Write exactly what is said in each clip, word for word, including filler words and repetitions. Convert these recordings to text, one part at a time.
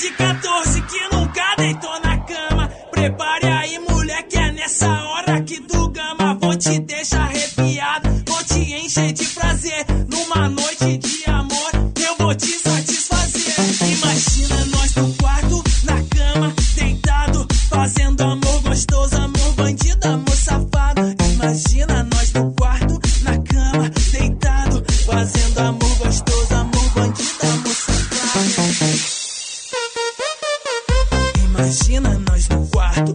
de quatorze que nunca deitou na cama. Prepare aí, mulher, que é nessa hora que tu gama. Vou te deixar arrepiada, vou te encher de prazer. Numa noite de amor, eu vou te satisfazer. Imagina nós no quarto, na cama, deitado, fazendo amor gostoso, amor bandido, amor safado. Imagina nós no quarto, na cama, deitado, fazendo amor gostoso, amor bandido, amor safado. Imagina nós no quarto,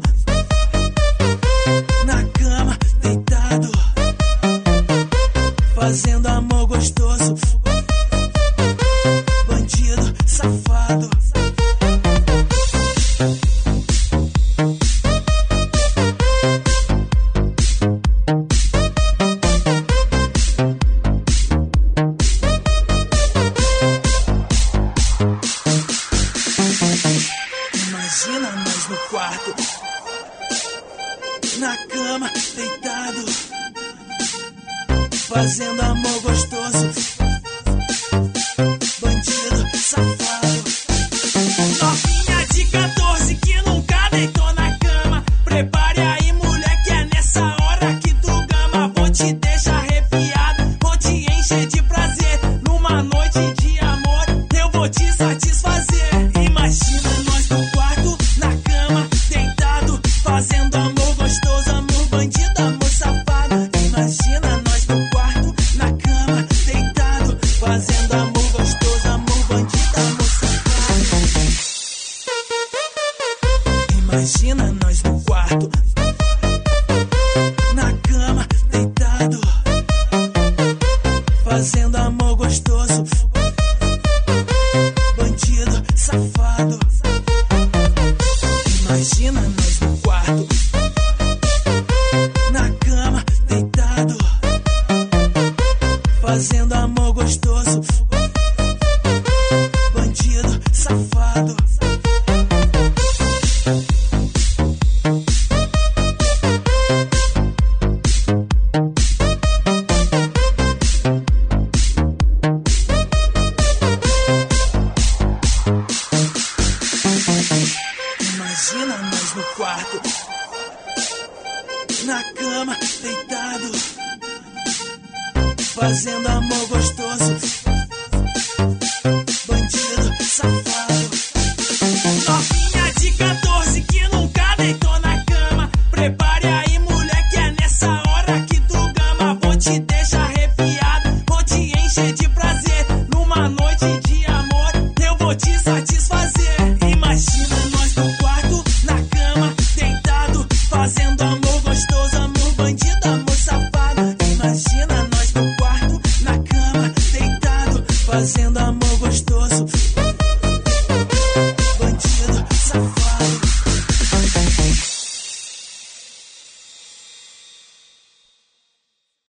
na cama, deitado, fazendo amor gostoso, bandido, safado. Imagina nós no quarto, na cama, deitado, fazendo amor gostoso, bandido, safado. Novinha de quatorze que nunca deitou na cama. Prepare aí, mulher, que é nessa hora que tu gama. Vou te deixar arrepiada, vou te encher de prazer. Numa noite de amor, eu vou te satisfazer. Imagina nós no quarto, na cama, deitado, fazendo amor gostoso, amor bandido, amor safado. Imagina nós no quarto, na cama, deitado, fazendo amor gostoso, amor bandido, amor safado. Imagina nós no quarto, na cama, deitado, fazendo amor gostoso, bandido, safado. Imagina nós no quarto, na cama, deitado, fazendo amor gostoso, bandido, safado. Imagina nós no quarto, na cama, deitado, fazendo amor gostoso,